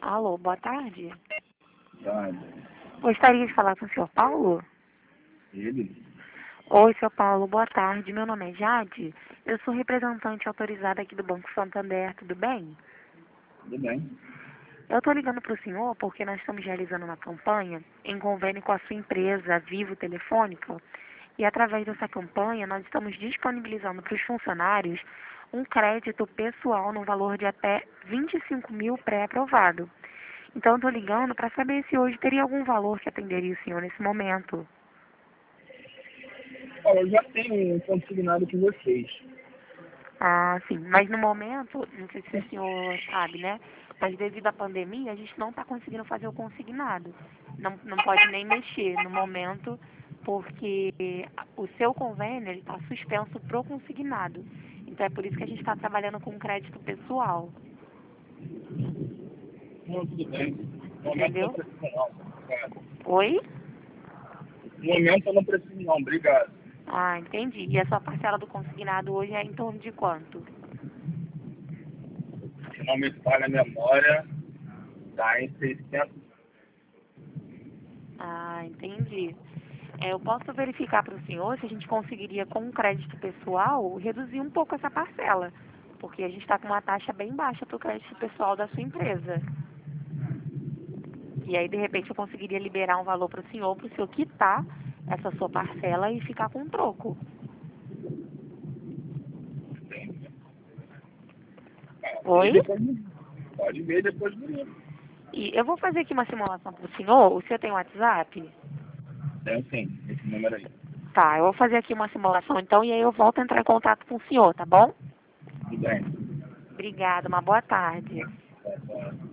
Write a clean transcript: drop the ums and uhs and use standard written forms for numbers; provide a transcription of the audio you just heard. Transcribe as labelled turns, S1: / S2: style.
S1: Alô, boa tarde.
S2: Tarde.
S1: Gostaria de falar com o senhor Paulo?
S2: Ele?
S1: Oi, senhor Paulo, boa tarde. Meu nome é Jade. Eu sou representante autorizada aqui do Banco Santander, tudo bem?
S2: Tudo bem.
S1: Eu estou ligando para o senhor porque nós estamos realizando uma campanha em convênio com a sua empresa Vivo Telefônica e através dessa campanha nós estamos disponibilizando para os funcionários um crédito pessoal no valor de até 25 mil pré-aprovado. Então, estou ligando para saber se hoje teria algum valor que atenderia o senhor nesse momento.
S2: Olha, eu já tenho um consignado com vocês.
S1: Ah, sim. Mas no momento, não sei se o senhor sabe, né? Mas devido à pandemia, a gente não está conseguindo fazer o consignado. Não pode nem mexer no momento, porque o seu convênio está suspenso pro consignado. Então é por isso que a gente está trabalhando com crédito pessoal.
S2: Não, tudo bem. No momento eu não
S1: Entendeu?
S2: preciso não. Obrigado.
S1: Oi?
S2: No momento eu não preciso não, obrigado.
S1: Ah, entendi. E a sua parcela do consignado hoje é em torno de quanto?
S2: Se não me falha a memória, está em 600.
S1: Ah, entendi. Eu posso verificar para o senhor se a gente conseguiria, com um crédito pessoal, reduzir um pouco essa parcela, porque a gente está com uma taxa bem baixa para o crédito pessoal da sua empresa. E aí, de repente, eu conseguiria liberar um valor para o senhor quitar essa sua parcela e ficar com um troco.
S2: E
S1: Oi?
S2: depois pode ver depois do livro.
S1: E eu vou fazer aqui uma simulação para o senhor. O senhor tem WhatsApp?
S2: Tem sim, esse número aí.
S1: Tá, eu vou fazer aqui uma simulação então e aí eu volto a entrar em contato com o senhor, tá bom?
S2: Tudo bem.
S1: Obrigada, uma boa tarde.
S2: Tá, tá.